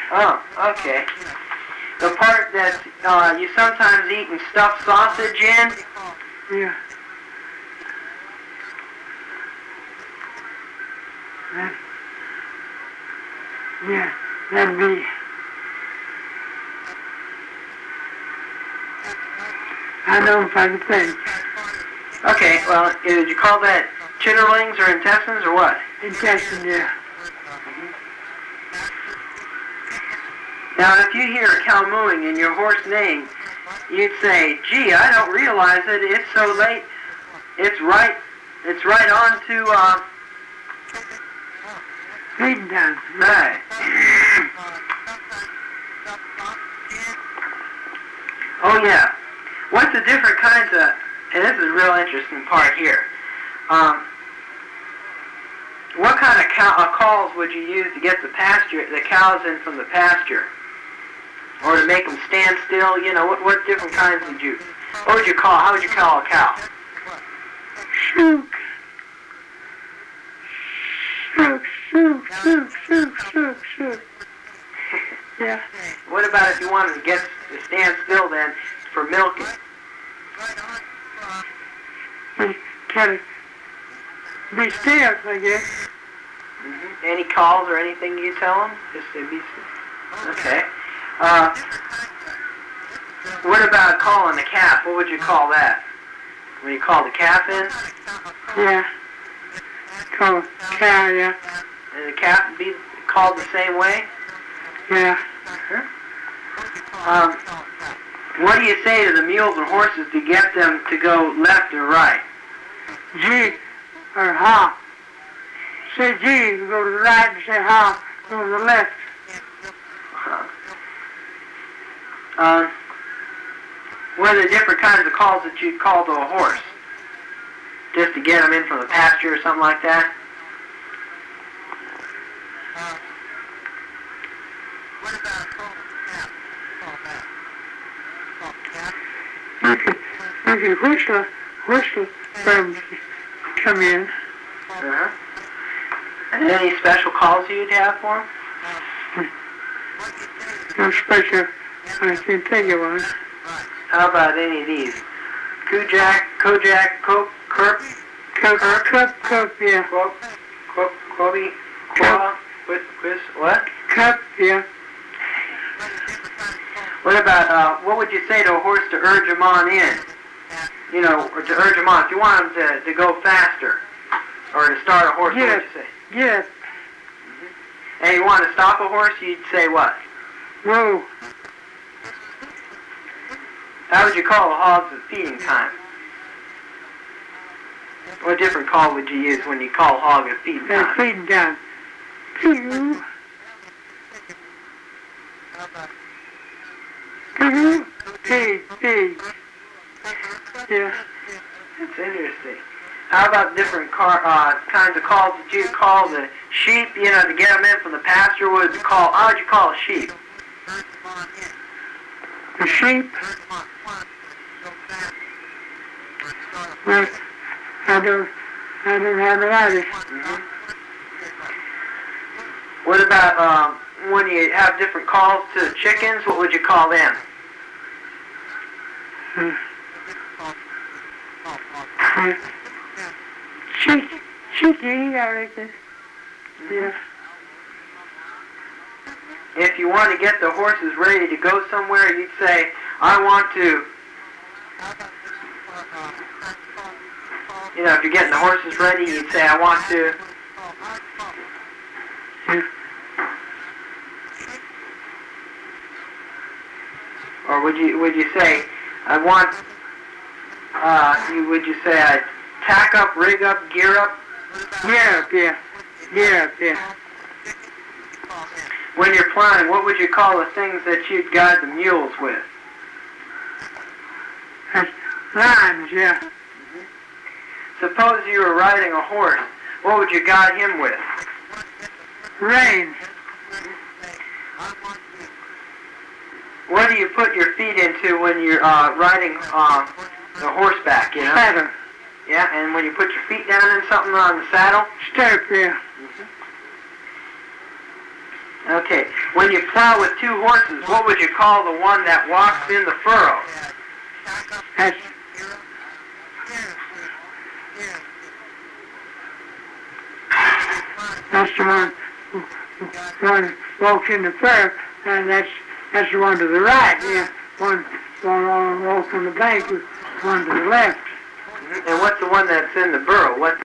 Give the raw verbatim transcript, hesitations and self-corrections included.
Oh, okay. The part that uh, you sometimes eat and stuff sausage in? Yeah. That, yeah, that'd be... I don't know if I can think. Okay, well, did you call that chitterlings or intestines or what? Intestine, yeah. Now, if you hear a cow mooing and your horse neighing, you'd say, gee, I don't realize it. It's so late. It's right, it's right on to, uh... feeding time. Right. Oh, yeah. What's the different kinds of... And this is a real interesting part here. Um, what kind of cow, uh, calls would you use to get the pasture, the cows in from the pasture? Or to make them stand still? You know, what, what different kinds would you... What would you call... How would you call a cow? Shook. Shook, shook, shook, shook, shook, shook. Yeah. What about if you wanted to get to stand still then for milking? We gotta be still, I guess. Mm-hmm. Any calls or anything you tell them? Just to be still. Okay. Uh, what about calling the calf? What would you call that? When you call the calf in? Yeah. Call cow, yeah. And the calf would be called the same way? Yeah. Uh-huh. Um, what do you say to the mules and horses to get them to go left or right? G or ha. Say G, go to the right, and say ha, go to the left. Uh-huh. Uh, what are the different kinds of calls that you'd call to a horse? Just to get them in from the pasture or something like that? Uh, what about calling calf? Call that. Call calf? You can, you can whistle, whistle for them to come in. Uh-huh. And any special calls you'd have for them? No special, I can think of one. How about any of these? Kujak, Kojak, Cope, Kerp, Cup, cup, cup, yeah. Quop, Quop, Quobi, Qua, Quis, Quis, what? Cup, yeah. What about, uh, what would you say to a horse to urge him on in? You know, or to urge him on. If you want him to, to go faster, or to start a horse, Yes. what would you say? Yes. Mm-hmm. And you want to stop a horse, you'd say what? Whoa. How would you call a hog at feeding time? What different call would you use when you call a hog at feeding They're time? feeding down. Pew. Pew. Pig, pig. Yeah. That's interesting. How about different car, uh, kinds of calls that you call the sheep, you know, to get them in from the pasture? What would you call, how would you call a sheep? The sheep. Well, I don't, I don't have it either. Mm-hmm. What about um, when you have different calls to the chickens? What would you call them? Uh, uh, chick, chickie, I reckon. Yeah. If you want to get the horses ready to go somewhere, you'd say, I want to, you know, if you're getting the horses ready, you'd say, I want to, Yeah. or would you would you say, I want, uh, you, would you say, I tack up, rig up, gear up? Yeah, yeah. Yeah, yeah. When you're plowing, what would you call the things that you'd guide the mules with? That's lines, yeah. Suppose you were riding a horse, what would you guide him with? Rein. What do you put your feet into when you're uh, riding uh, the horseback, you know? Saddle. Yeah, and when you put your feet down in something on the saddle? Stirrup, yeah. Okay. When you plow with two horses, what would you call the one that walks in the furrow? That's that's the one who, who one walks in the fur, and that's that's the one to the right. Yeah, one one on walks on the bank, one to the left. And what's the one that's in the burrow? What